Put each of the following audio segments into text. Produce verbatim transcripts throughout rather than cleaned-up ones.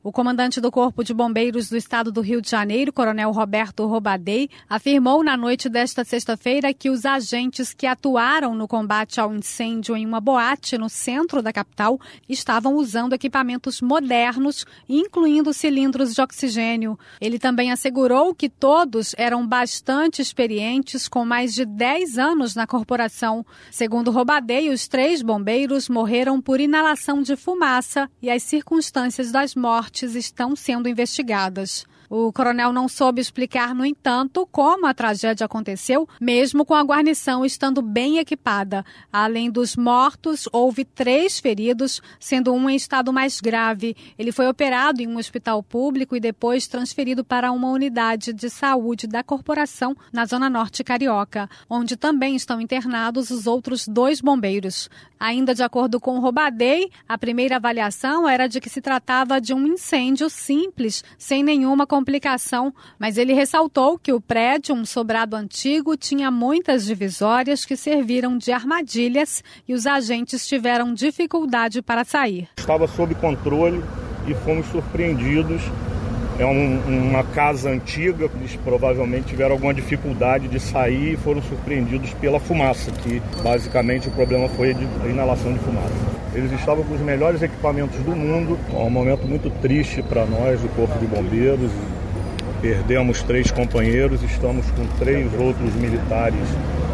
O comandante do Corpo de Bombeiros do Estado do Rio de Janeiro, Coronel Roberto Robadey, afirmou na noite desta sexta-feira que os agentes que atuaram no combate ao incêndio em uma boate no centro da capital estavam usando equipamentos modernos, incluindo cilindros de oxigênio. Ele também assegurou que todos eram bastante experientes, com mais de dez anos na corporação. Segundo Robadey, os três bombeiros morreram por inalação de fumaça e as circunstâncias das mortes estão sendo investigadas. O coronel não soube explicar, no entanto, como a tragédia aconteceu, mesmo com a guarnição estando bem equipada. Além dos mortos, houve três feridos, sendo um em estado mais grave. Ele foi operado em um hospital público e depois transferido para uma unidade de saúde da corporação na Zona Norte Carioca, onde também estão internados os outros dois bombeiros. Ainda de acordo com o Robadey, a primeira avaliação era de que se tratava de um incêndio simples, sem nenhuma complicação, mas ele ressaltou que o prédio, um sobrado antigo, tinha muitas divisórias que serviram de armadilhas e os agentes tiveram dificuldade para sair. Estava sob controle e fomos surpreendidos. É um, uma casa antiga, eles provavelmente tiveram alguma dificuldade de sair e foram surpreendidos pela fumaça, que basicamente o problema foi a inalação de fumaça. Eles estavam com os melhores equipamentos do mundo, é um momento muito triste para nós, do Corpo de Bombeiros. Perdemos três companheiros, estamos com três outros militares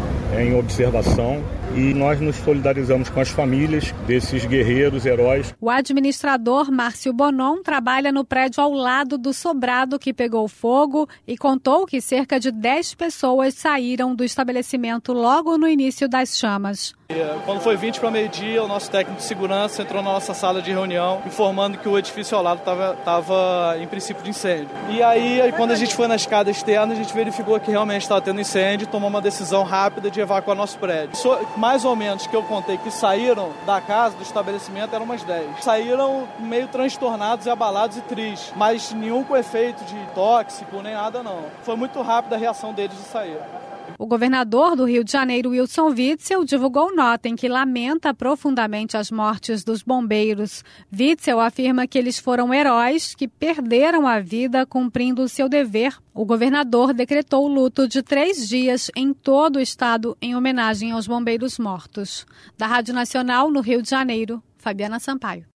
em observação e nós nos solidarizamos com as famílias desses guerreiros, heróis. O administrador Márcio Bonon trabalha no prédio ao lado do sobrado que pegou fogo e contou que cerca de dez pessoas saíram do estabelecimento logo no início das chamas. Quando foi vinte para meio-dia, o nosso técnico de segurança entrou na nossa sala de reunião informando que o edifício ao lado estava em princípio de incêndio. E aí, quando a gente foi na escada externa, a gente verificou que realmente estava tendo incêndio e tomou uma decisão rápida de evacuar nosso prédio. Mais ou menos que eu contei que saíram da casa, do estabelecimento, eram umas dez. Saíram meio transtornados e abalados e tristes, mas nenhum com efeito de tóxico nem nada não. Foi muito rápida a reação deles de sair. O governador do Rio de Janeiro, Wilson Witzel, divulgou nota em que lamenta profundamente as mortes dos bombeiros. Witzel afirma que eles foram heróis que perderam a vida cumprindo o seu dever. O governador decretou luto de três dias em todo o estado em homenagem aos bombeiros mortos. Da Rádio Nacional, no Rio de Janeiro, Fabiana Sampaio.